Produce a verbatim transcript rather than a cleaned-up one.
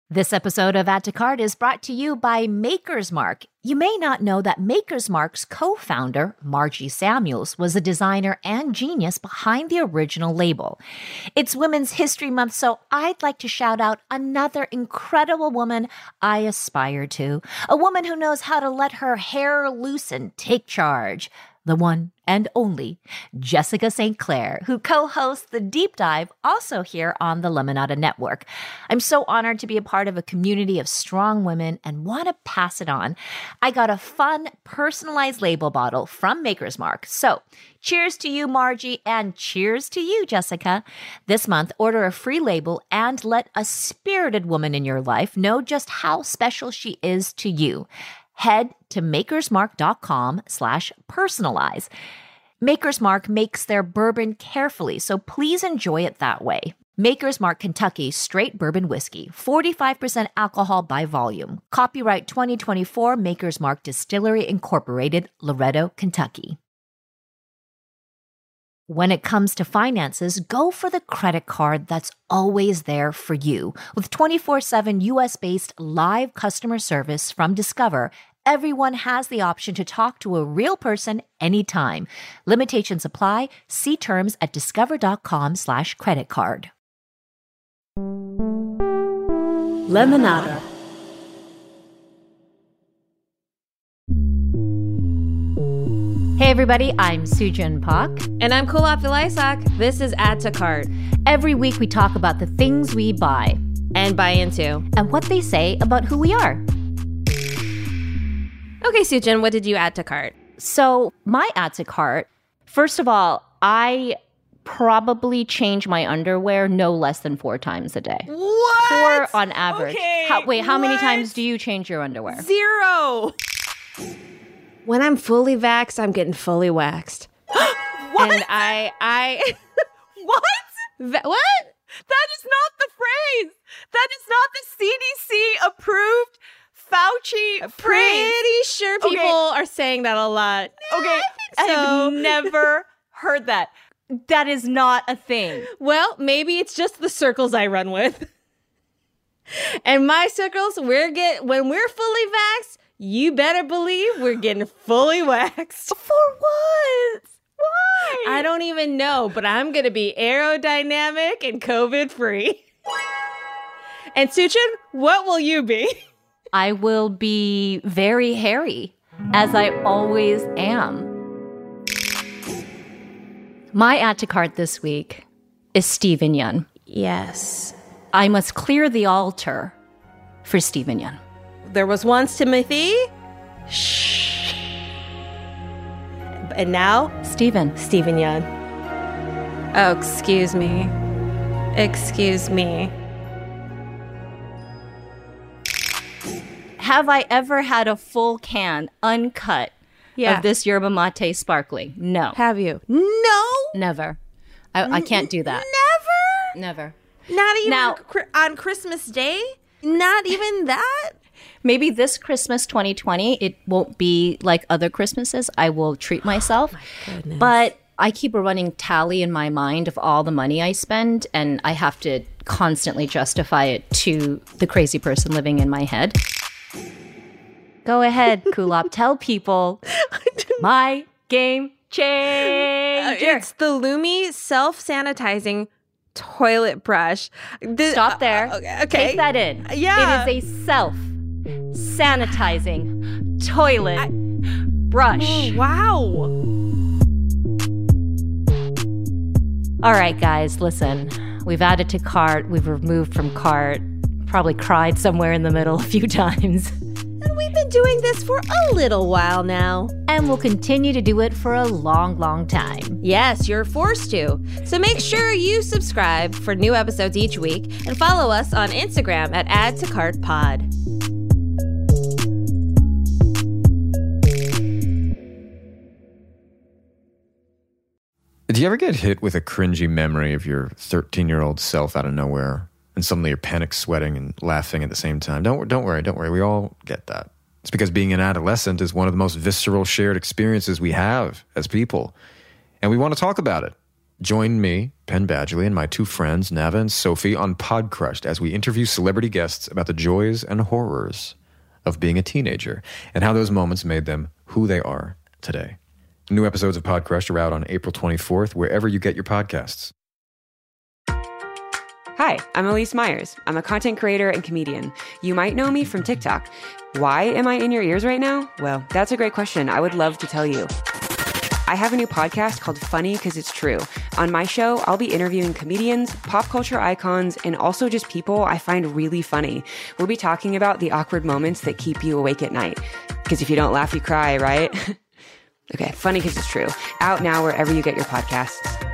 This episode of Add to Cart is brought to you by Maker's Mark. You may not know that Maker's Mark's co-founder, Margie Samuels, was a designer and genius behind the original label. It's Women's History Month, so I'd like to shout out another incredible woman I aspire to. A woman who knows how to let her hair loose and take charge. The one and only Jessica Saint Clair, who co-hosts The Deep Dive, also here on the Lemonada Network. I'm so honored to be a part of a community of strong women and want to pass it on. I got a fun, personalized label bottle from Maker's Mark. So cheers to you, Margie, and cheers to you, Jessica. This month, order a free label and let a spirited woman in your life know just how special she is to you. Head to makersmark.com slash personalize. Maker's Mark makes their bourbon carefully, so please enjoy it that way. Maker's Mark Kentucky Straight Bourbon Whiskey, forty-five percent alcohol by volume. Copyright twenty twenty-four, Maker's Mark Distillery Incorporated, Loretto, Kentucky. When it comes to finances, go for the credit card that's always there for you. With twenty-four seven U S-based live customer service from Discover, everyone has the option to talk to a real person anytime. Limitations apply. See terms at discover.com slash credit card. Lemonada. Hey everybody, I'm Sujin Pak. And I'm Kulap Vilaisak. This is Add to Cart. Every week we talk about the things we buy and buy into and what they say about who we are. Okay, Sujin, what did you add to cart? So my add to cart, first of all, I probably change my underwear no less than four times a day. What? Four on average. Okay, how, wait, how what? many times do you change your underwear? Zero. When I'm fully vaxxed, I'm getting fully waxed. What? And I, I, what? Va- what? That is not the phrase. That is not the C D C approved Fauci phrase. Pretty sure people Okay. are saying that a lot. Okay, I I think so. have never heard that. That is not a thing. Well, maybe it's just the circles I run with. And my circles, we're get when we're fully vaxxed, you better believe we're getting fully waxed. For what? Why? I don't even know, but I'm going to be aerodynamic and COVID free. And Suchin, what will you be? I will be very hairy, as I always am. My add to cart this week is Steven Yeun. Yes. I must clear the altar for Steven Yeun. There was once Timothy. Shh. And now, Steven. Steven Yeun. Oh, excuse me. Excuse me. Have I ever had a full can, uncut, Yeah. of this yerba mate sparkling? No. Have you? No. Never. I, I can't do that. Never? Never. Not even Now- cri- on Christmas Day? Not even that? Maybe this Christmas twenty twenty, it won't be like other Christmases. I will treat myself. Goodness. But I keep a running tally in my mind of all the money I spend, and I have to constantly justify it to the crazy person living in my head. Go ahead, Kulap. Tell people my game changer. It's the Lumi self-sanitizing toilet brush. The- Stop there. uh, okay, okay. Take that in. Yeah. It is a self-sanitizing toilet brush. Wow. All right, guys, listen. We've added to cart. We've removed from cart. Probably cried somewhere in the middle a few times. And we've been doing this for a little while now. And we'll continue to do it for a long, long time. Yes, you're forced to. So make sure you subscribe for new episodes each week and follow us on Instagram at Add to Cart Pod. Do you ever get hit with a cringy memory of your thirteen-year-old self out of nowhere, and suddenly you're panic sweating and laughing at the same time? Don't don't worry, don't worry. We all get that. It's because being an adolescent is one of the most visceral shared experiences we have as people, and we want to talk about it. Join me, Penn Badgley, and my two friends, Nava and Sophie, on Podcrushed as we interview celebrity guests about the joys and horrors of being a teenager and how those moments made them who they are today. New episodes of Podcrushed are out on April twenty-fourth, wherever you get your podcasts. Hi, I'm Elise Myers. I'm a content creator and comedian. You might know me from TikTok. Why am I in your ears right now? Well, that's a great question. I would love to tell you. I have a new podcast called Funny Because It's True. On my show, I'll be interviewing comedians, pop culture icons, and also just people I find really funny. We'll be talking about the awkward moments that keep you awake at night. Because if you don't laugh, you cry, right? Okay, Funny Because It's True. Out now wherever you get your podcasts.